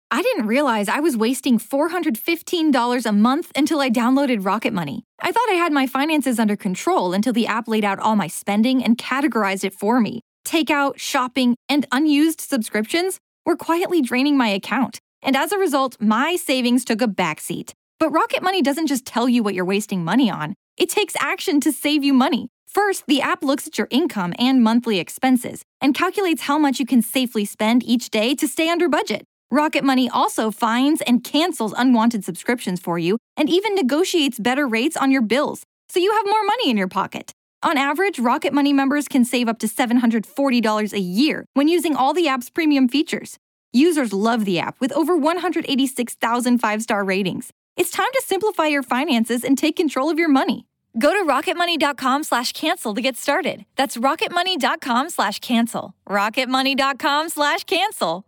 I didn't realize I was wasting $415 a month until I downloaded Rocket Money. I thought I had my finances under control until the app laid out all my spending and categorized it for me. Takeout, shopping, and unused subscriptions were quietly draining my account. And as a result, my savings took a backseat. But Rocket Money doesn't just tell you what you're wasting money on. It takes action to save you money. First, the app looks at your income and monthly expenses and calculates how much you can safely spend each day to stay under budget. Rocket Money also finds and cancels unwanted subscriptions for you and even negotiates better rates on your bills, so you have more money in your pocket. On average, Rocket Money members can save up to $740 a year when using all the app's premium features. Users love the app with over 186,000 five-star ratings. It's time to simplify your finances and take control of your money. Go to rocketmoney.com/cancel to get started. That's rocketmoney.com/cancel. rocketmoney.com/cancel.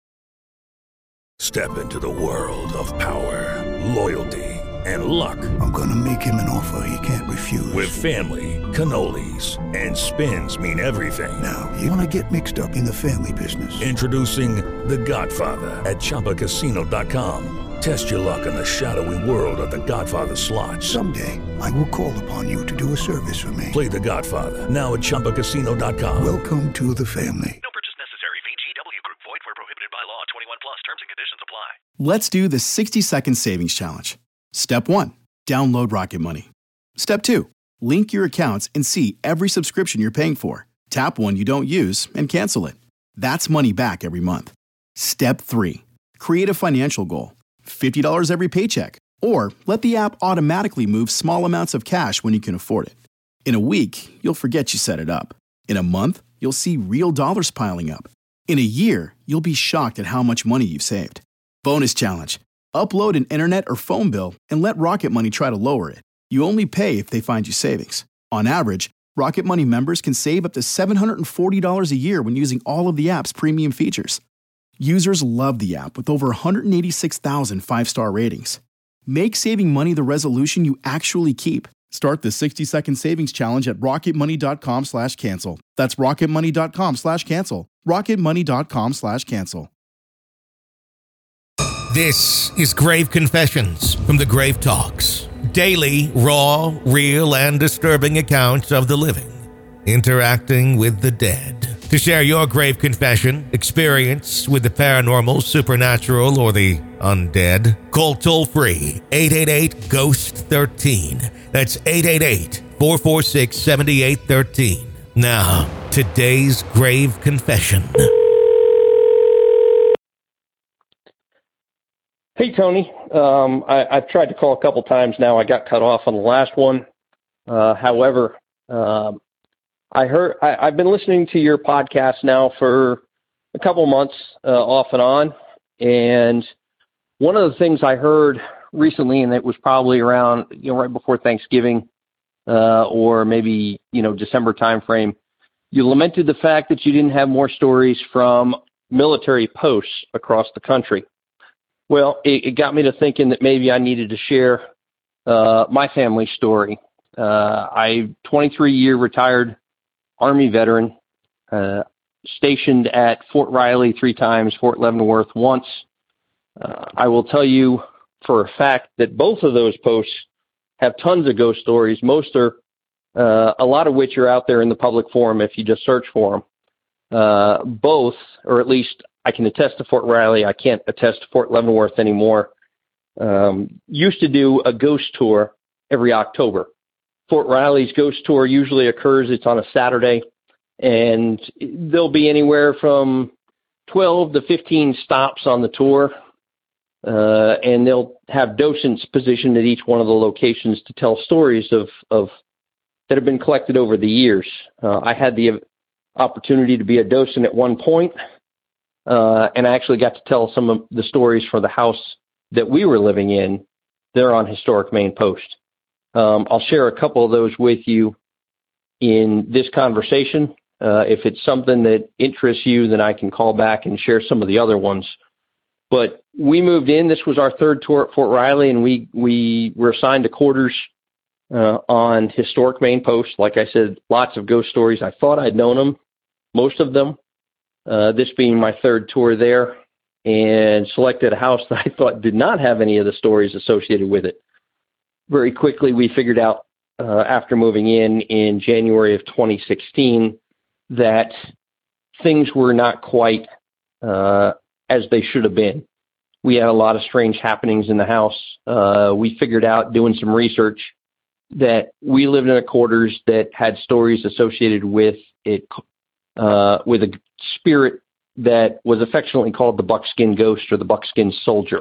Step into the world of power, loyalty, and luck. I'm gonna make him an offer he can't refuse. With family, cannolis, and spins mean everything. Now, you wanna get mixed up in the family business. Introducing The Godfather at ChumbaCasino.com. Test your luck in the shadowy world of The Godfather slot. Someday, I will call upon you to do a service for me. Play The Godfather now at ChumbaCasino.com. Welcome to the family. No purchase necessary. VGW Group. Void where prohibited by law. 21 plus. Terms and conditions apply. Let's do the 60-second savings challenge. Step 1. Download Rocket Money. Step 2. Link your accounts and see every subscription you're paying for. Tap one you don't use and cancel it. That's money back every month. Step 3. Create a financial goal. $50 every paycheck. Or let the app automatically move small amounts of cash when you can afford it. In a week, you'll forget you set it up. In a month, you'll see real dollars piling up. In a year, you'll be shocked at how much money you've saved. Bonus challenge. Upload an internet or phone bill and let Rocket Money try to lower it. You only pay if they find you savings. On average, Rocket Money members can save up to $740 a year when using all of the app's premium features. Users love the app with over 186,000 five-star ratings. Make saving money the resolution you actually keep. Start the 60-second savings challenge at rocketmoney.com/cancel. That's rocketmoney.com/cancel. rocketmoney.com/cancel. This is Grave Confessions from the Grave Talks. Daily, raw, real, and disturbing accounts of the living interacting with the dead. To share your grave confession, experience with the paranormal, supernatural, or the undead, call toll-free 888-GHOST-13. That's 888-446-7813. Now, today's grave confession. Hey, Tony. I've tried to call a couple times now. I got cut off on the last one. However, I've been listening to your podcast now for a couple months, off and on. And one of the things I heard recently, and it was probably around, right before Thanksgiving, or maybe, December timeframe, you lamented the fact that you didn't have more stories from military posts across the country. Well, it got me to thinking that maybe I needed to share my family story. I'm 23-year retired Army veteran, stationed at Fort Riley 3 times, Fort Leavenworth once. I will tell you for a fact that both of those posts have tons of ghost stories. Most are, a lot of which are out there in the public forum if you just search for them. Both, or at least I can attest to Fort Riley. I can't attest to Fort Leavenworth anymore. Used to do a ghost tour every October. Fort Riley's ghost tour usually occurs, it's on a Saturday, and there'll be anywhere from 12 to 15 stops on the tour, and they'll have docents positioned at each one of the locations to tell stories of that have been collected over the years. I had the opportunity to be a docent at one point, and I actually got to tell some of the stories for the house that we were living in there on Historic Main Post. I'll share a couple of those with you in this conversation. If it's something that interests you, then I can call back and share some of the other ones. But we moved in. This was our third tour at Fort Riley, and we were assigned to quarters on Historic Main Post. Like I said, lots of ghost stories. I thought I'd known them, most of them. This being my third tour there. and selected a house that I thought did not have any of the stories associated with it. Very quickly, we figured out after moving in January of 2016 that things were not quite as they should have been. We had a lot of strange happenings in the house. We figured out, doing some research, that we lived in a quarters that had stories associated with it, with a spirit that was affectionately called the Buckskin Ghost or the Buckskin Soldier.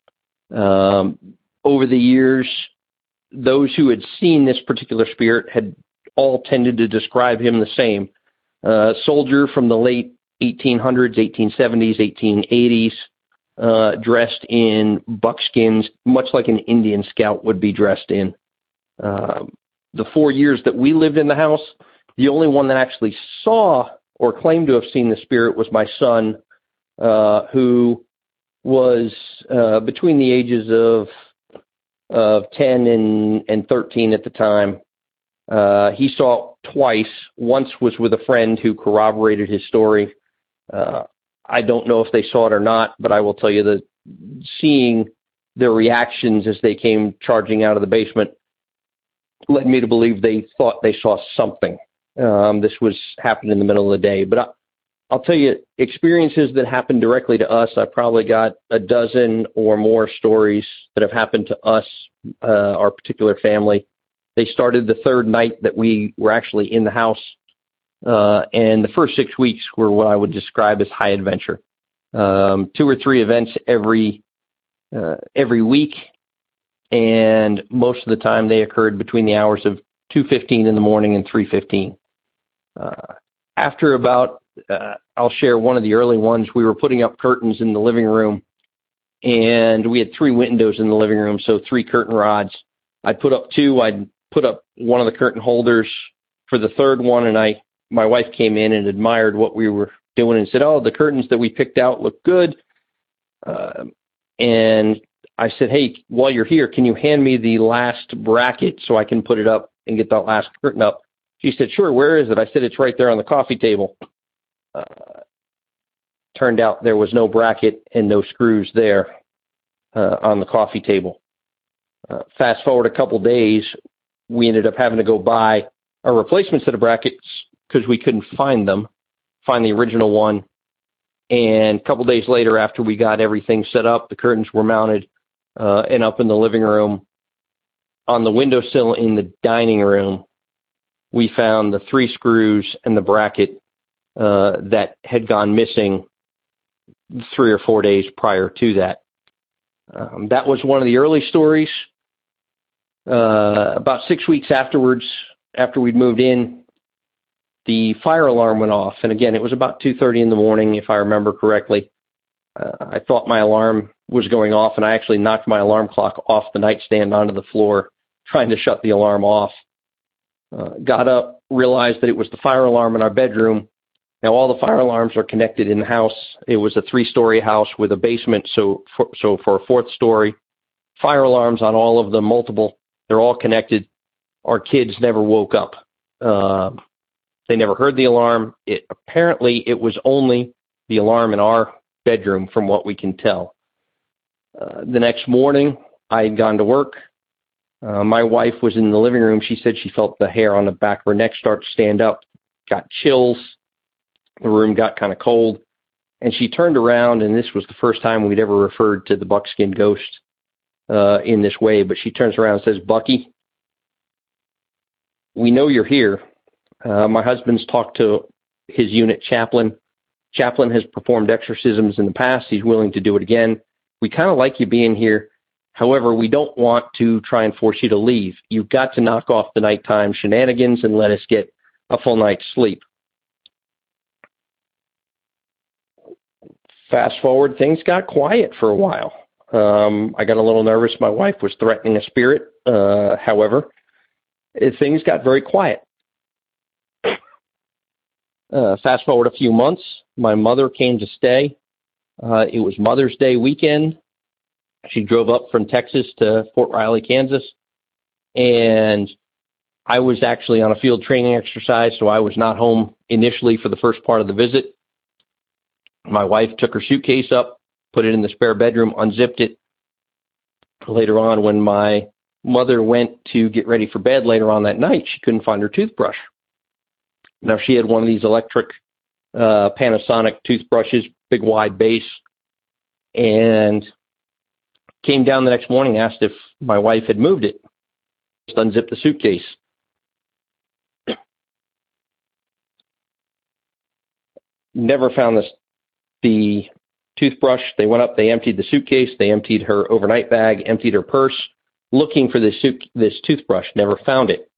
Over the years, those who had seen this particular spirit had all tended to describe him the same. Soldier from the late 1800s, 1870s, 1880s, dressed in buckskins, much like an Indian scout would be dressed in. The 4 years that we lived in the house, the only one that actually saw or claimed to have seen the spirit was my son, who was between the ages of 10 and 13 at the time. He saw it twice. Once was with a friend who corroborated his story. I don't know if they saw it or not, but I will tell you that seeing their reactions as they came charging out of the basement led me to believe they thought they saw something. This was happening in the middle of the day. But I'll tell you, experiences that happened directly to us, I probably got a dozen or more stories that have happened to us, our particular family. They started the third night that we were actually in the house. And the first 6 weeks were what I would describe as high adventure. 2 or 3 events every week. And most of the time they occurred between the hours of 2:15 in the morning and 3:15. After about, I'll share one of the early ones. We were putting up curtains in the living room, and we had 3 windows in the living room, so 3 curtain rods. I'd put up 2. I'd put up one of the curtain holders for the third one, and my wife came in and admired what we were doing and said, "Oh, the curtains that we picked out look good." And I said, "Hey, while you're here, can you hand me the last bracket so I can put it up and get that last curtain up?" She said, "Sure, where is it?" I said, "It's right there on the coffee table." Turned out there was no bracket and no screws there on the coffee table. Fast forward a couple days, we ended up having to go buy a replacement set of brackets because we couldn't find the original one. And a couple days later, after we got everything set up, the curtains were mounted and up in the living room. On the windowsill in the dining room, we found the 3 screws and the bracket that had gone missing 3 or 4 days prior to that. That was one of the early stories. About 6 weeks afterwards, after we'd moved in, the fire alarm went off. And again, it was about 2:30 in the morning, if I remember correctly. I thought my alarm was going off, and I actually knocked my alarm clock off the nightstand onto the floor, trying to shut the alarm off. Got up, realized that it was the fire alarm in our bedroom. Now, all the fire alarms are connected in the house. It was a 3-story house with a basement, so for a 4th story, fire alarms on all of them, multiple. They're all connected. Our kids never woke up. They never heard the alarm. Apparently, it was only the alarm in our bedroom, from what we can tell. The next morning, I had gone to work. My wife was in the living room. She said she felt the hair on the back of her neck start to stand up, got chills. The room got kind of cold. And she turned around, and this was the first time we'd ever referred to the Buckskin Ghost in this way. But she turns around and says, "Bucky, we know you're here. My husband's talked to his unit chaplain. Chaplain has performed exorcisms in the past. He's willing to do it again. We kind of like you being here. However, we don't want to try and force you to leave. You've got to knock off the nighttime shenanigans and let us get a full night's sleep." Fast forward, things got quiet for a while. I got a little nervous. My wife was threatening a spirit. However, things got very quiet. Fast forward a few months, my mother came to stay. It was Mother's Day weekend. She drove up from Texas to Fort Riley, Kansas. And I was actually on a field training exercise, so I was not home initially for the first part of the visit. My wife took her suitcase up, put it in the spare bedroom, unzipped it. Later on, when my mother went to get ready for bed later on that night, she couldn't find her toothbrush. Now, she had one of these electric Panasonic toothbrushes, big wide base, and came down the next morning, asked if my wife had moved it. Just unzipped the suitcase. Never found the toothbrush. They went up, they emptied the suitcase, they emptied her overnight bag, emptied her purse, looking for this toothbrush. Never found it.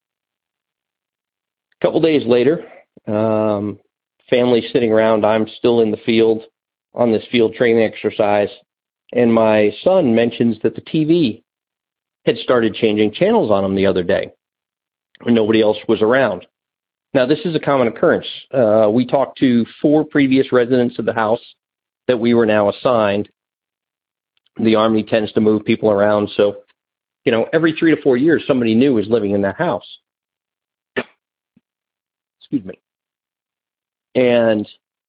A couple days later, family sitting around. I'm still in the field on this field training exercise, and my son mentions that the TV had started changing channels on him the other day, and nobody else was around. Now, this is a common occurrence. We talked to 4 previous residents of the house that we were now assigned. The Army tends to move people around, so, every 3 to 4 years, somebody new is living in that house. Excuse me. And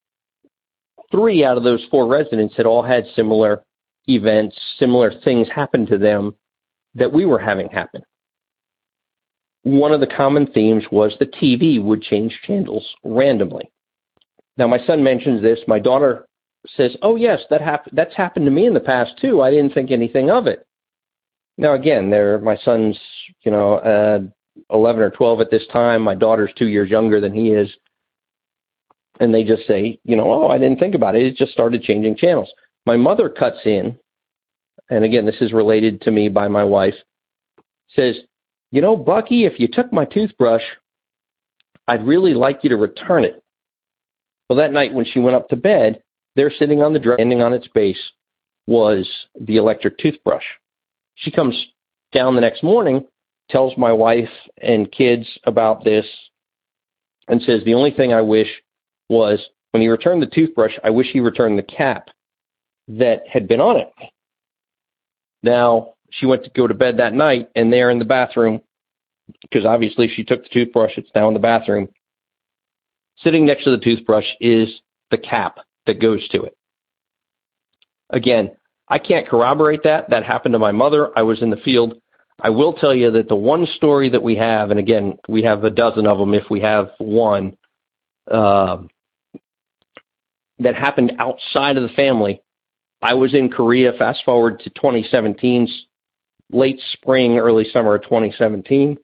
3 out of those 4 residents had all had similar events, similar things happen to them that we were having happen. One of the common themes was the TV would change channels randomly. Now, my son mentions this. My daughter says, "Oh, yes, that's happened to me in the past, too. I didn't think anything of it." Now, again, my son's, 11 or 12 at this time. My daughter's 2 years younger than he is. And they just say, "Oh, I didn't think about it. It just started changing channels." My mother cuts in, and again, this is related to me by my wife, says, "Bucky, if you took my toothbrush, I'd really like you to return it." Well, that night when she went up to bed, there sitting on the dresser, standing on its base, was the electric toothbrush. She comes down the next morning, tells my wife and kids about this, and says, "The only thing I wish was when he returned the toothbrush, I wish he returned the cap that had been on it." Now, she went to go to bed that night, and there in the bathroom, because obviously she took the toothbrush, it's now in the bathroom, sitting next to the toothbrush is the cap that goes to it. Again, I can't corroborate that. That happened to my mother. I was in the field. I will tell you that the one story that we have, and again, we have a dozen of them if we have one, that happened outside of the family. I was in Korea, fast forward to 2017's late spring, early summer of 2017.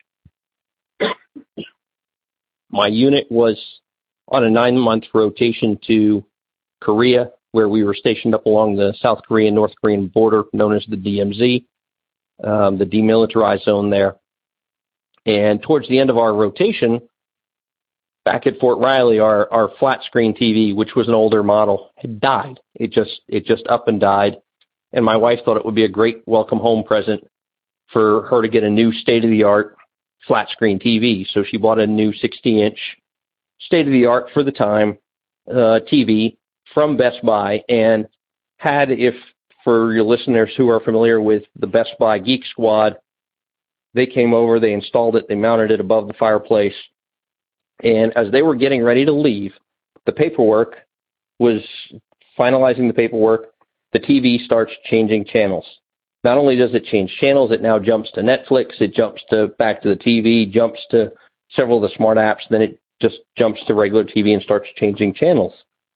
My unit was on a 9-month rotation to Korea, where we were stationed up along the South Korean, North Korean border, known as the DMZ, the demilitarized zone there. And towards the end of our rotation, back at Fort Riley, our flat screen TV, which was an older model, had died. It just up and died. And my wife thought it would be a great welcome home present for her to get a new state-of-the-art flat screen TV. So she bought a new 60-inch state-of-the-art for the time TV from Best Buy, and had, if for your listeners who are familiar with the Best Buy Geek Squad, they came over, they installed it, they mounted it above the fireplace. And as they were getting ready to leave, the paperwork was finalizing the paperwork. The TV starts changing channels. Not only does it change channels, it now jumps to Netflix, it jumps back to the TV, jumps to several of the smart apps, then it just jumps to regular TV and starts changing channels.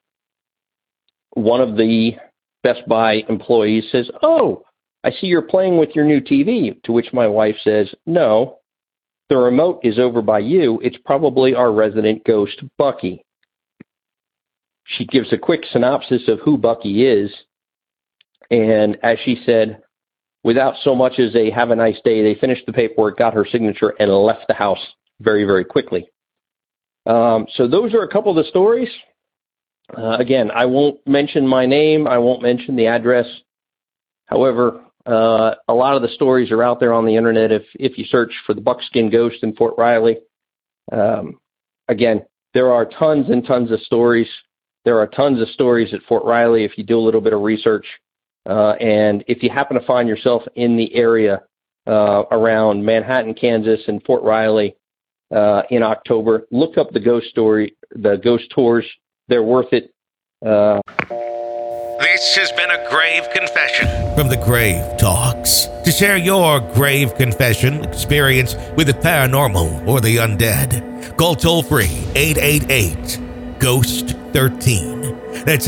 One of the Best Buy employees says, "Oh, I see you're playing with your new TV," to which my wife says, "No, the remote is over by you. It's probably our resident ghost, Bucky." She gives a quick synopsis of who Bucky is, and as she said, without so much as a "have a nice day," they finished the paperwork, got her signature, and left the house very, very quickly. So those are a couple of the stories. Again, I won't mention my name. I won't mention the address. However, a lot of the stories are out there on the internet if you search for the Buckskin Ghost in Fort Riley. Again, there are tons and tons of stories. There are tons of stories at Fort Riley if you do a little bit of research. And if you happen to find yourself in the area around Manhattan, Kansas, and Fort Riley in October, look up the ghost tours. They're worth it. This has been a grave confession from the Grave Talks. To share your grave confession experience with the paranormal or the undead, call toll-free 888-GHOST-13. That's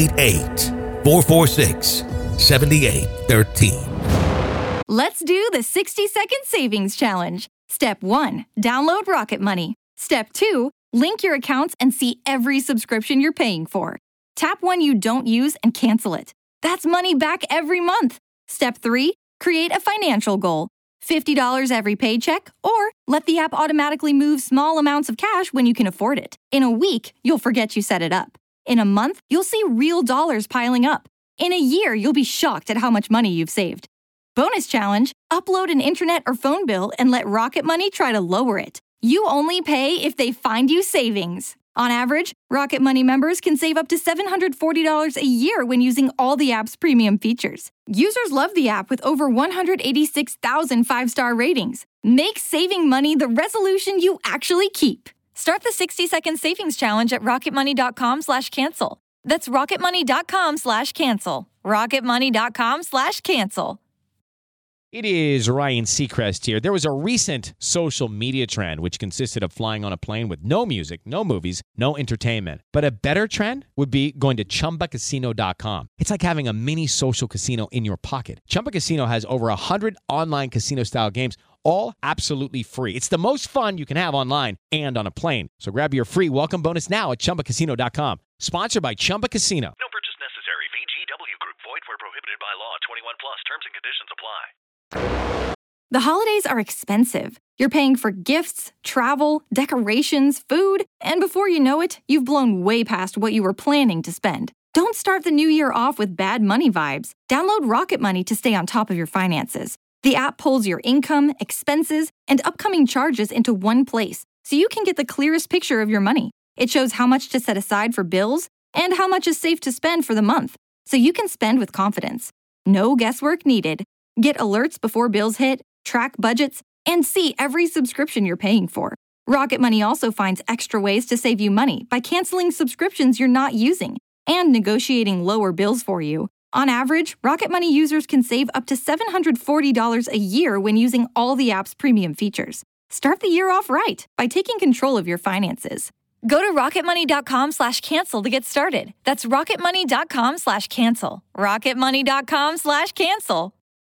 888-446-7813. Let's do the 60-second savings challenge. Step 1, download Rocket Money. Step 2, link your accounts and see every subscription you're paying for. Tap one you don't use and cancel it. That's money back every month. Step 3, create a financial goal. $50 every paycheck, or let the app automatically move small amounts of cash when you can afford it. In a week, you'll forget you set it up. In a month, you'll see real dollars piling up. In a year, you'll be shocked at how much money you've saved. Bonus challenge, upload an internet or phone bill and let Rocket Money try to lower it. You only pay if they find you savings. On average, Rocket Money members can save up to $740 a year when using all the app's premium features. Users love the app with over 186,000 five-star ratings. Make saving money the resolution you actually keep. Start the 60-second savings challenge at rocketmoney.com/cancel. That's rocketmoney.com/cancel. rocketmoney.com/cancel. It is Ryan Seacrest here. There was a recent social media trend which consisted of flying on a plane with no music, no movies, no entertainment. But a better trend would be going to ChumbaCasino.com. It's like having a mini social casino in your pocket. Chumba Casino has over 100 online casino-style games, all absolutely free. It's the most fun you can have online and on a plane. So grab your free welcome bonus now at ChumbaCasino.com. Sponsored by Chumba Casino. No purchase necessary. VGW Group. Void where prohibited by law. 21 plus. Terms and conditions apply. The holidays are expensive. You're paying for gifts, travel, decorations, food, and before you know it, you've blown way past what you were planning to spend. Don't start the new year off with bad money vibes. Download Rocket Money to stay on top of your finances. The app pulls your income, expenses, and upcoming charges into one place, so you can get the clearest picture of your money. It shows how much to set aside for bills and how much is safe to spend for the month, so you can spend with confidence. No guesswork needed. Get alerts before bills hit, track budgets, and see every subscription you're paying for. Rocket Money also finds extra ways to save you money by canceling subscriptions you're not using and negotiating lower bills for you. On average, Rocket Money users can save up to $740 a year when using all the app's premium features. Start the year off right by taking control of your finances. Go to rocketmoney.com/cancel to get started. That's rocketmoney.com/cancel. rocketmoney.com/cancel.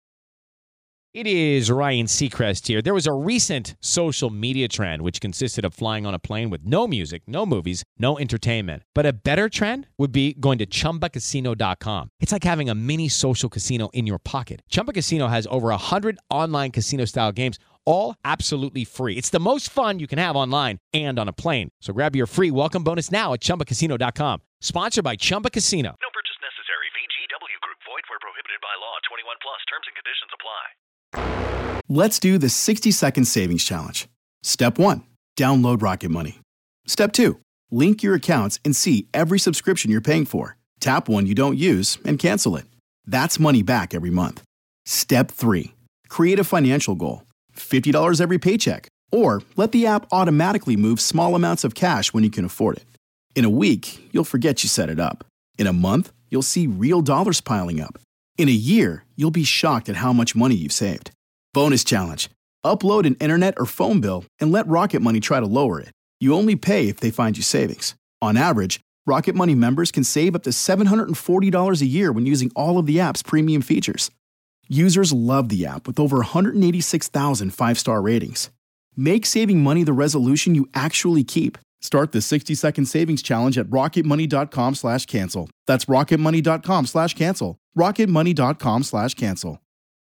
It is Ryan Seacrest here. There was a recent social media trend which consisted of flying on a plane with no music, no movies, no entertainment. But a better trend would be going to ChumbaCasino.com. It's like having a mini social casino in your pocket. Chumba Casino has over 100 online casino-style games, all absolutely free. It's the most fun you can have online and on a plane. So grab your free welcome bonus now at ChumbaCasino.com. Sponsored by Chumba Casino. No purchase necessary. VGW Group. Void where prohibited by law. 21 plus. Terms and conditions apply. Let's do the 60-second savings challenge. Step 1, download Rocket Money. Step 2, link your accounts and see every subscription you're paying for. Tap one you don't use and cancel it. That's money back every month. Step 3, create a financial goal. $50 every paycheck, or let the app automatically move small amounts of cash when you can afford it. In a week, you'll forget you set it up. In a month, you'll see real dollars piling up. In a year, you'll be shocked at how much money you've saved. Bonus challenge. Upload an internet or phone bill and let Rocket Money try to lower it. You only pay if they find you savings. On average, Rocket Money members can save up to $740 a year when using all of the app's premium features. Users love the app with over 186,000 five-star ratings. Make saving money the resolution you actually keep. Start the 60-second savings challenge at rocketmoney.com/cancel. That's rocketmoney.com/cancel. rocketmoney.com/cancel.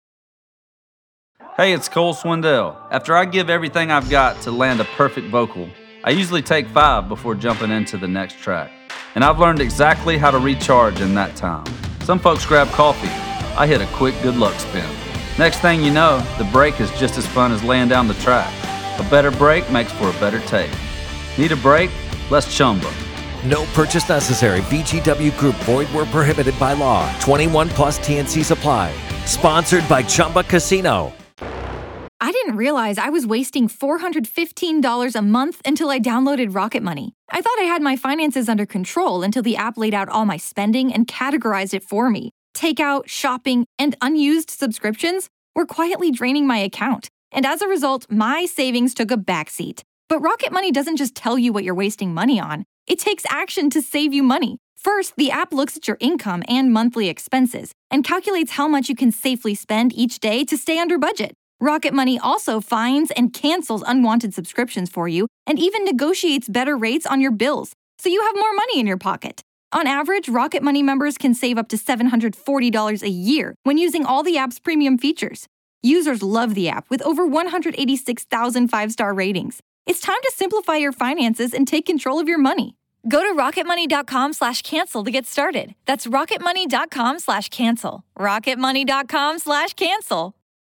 Hey, it's Cole Swindell. After I give everything I've got to land a perfect vocal, I usually take 5 before jumping into the next track. And I've learned exactly how to recharge in that time. Some folks grab coffee. I hit a quick good luck spin. Next thing you know, the break is just as fun as laying down the track. A better break makes for a better take. Need a break? Let's chumba. No purchase necessary. VGW Group. Void where prohibited by law. 21 plus TNC supply. Sponsored by Chumba Casino. I didn't realize I was wasting $415 a month until I downloaded Rocket Money. I thought I had my finances under control until the app laid out all my spending and categorized it for me. Takeout, shopping, and unused subscriptions were quietly draining my account. And as a result, my savings took a backseat. But Rocket Money doesn't just tell you what you're wasting money on. It takes action to save you money. First, the app looks at your income and monthly expenses and calculates how much you can safely spend each day to stay under budget. Rocket Money also finds and cancels unwanted subscriptions for you and even negotiates better rates on your bills, so you have more money in your pocket. On average, Rocket Money members can save up to $740 a year when using all the app's premium features. Users love the app with over 186,000 five-star ratings. It's time to simplify your finances and take control of your money. Go to rocketmoney.com/cancel to get started. That's rocketmoney.com/cancel. rocketmoney.com/cancel.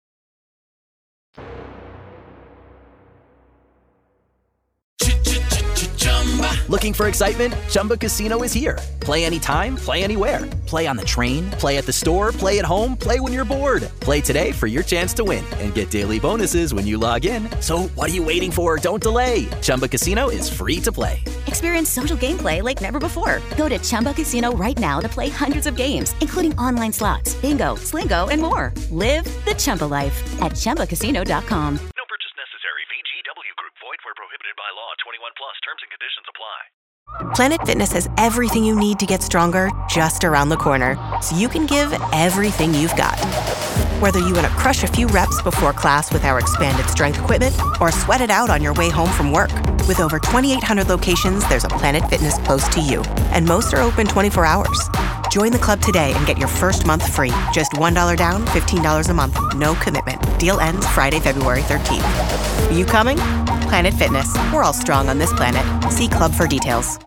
Looking for excitement? Chumba Casino is here. Play anytime, play anywhere. Play on the train, play at the store, play at home, play when you're bored. Play today for your chance to win and get daily bonuses when you log in. So what are you waiting for? Don't delay. Chumba Casino is free to play. Experience social gameplay like never before. Go to Chumba Casino right now to play hundreds of games, including online slots, bingo, Slingo, and more. Live the Chumba life at ChumbaCasino.com. No purchase necessary. VGW Group. Void where prohibited by law. 21 plus. Terms and conditions apply. Planet Fitness has everything you need to get stronger just around the corner, so you can give everything you've got. Whether you want to crush a few reps before class with our expanded strength equipment or sweat it out on your way home from work. With over 2,800 locations, there's a Planet Fitness close to you, and most are open 24 hours. Join the club today and get your first month free. Just $1 down, $15 a month. No commitment. Deal ends Friday, February 13th. Are you coming? Planet Fitness. We're all strong on this planet. See club for details.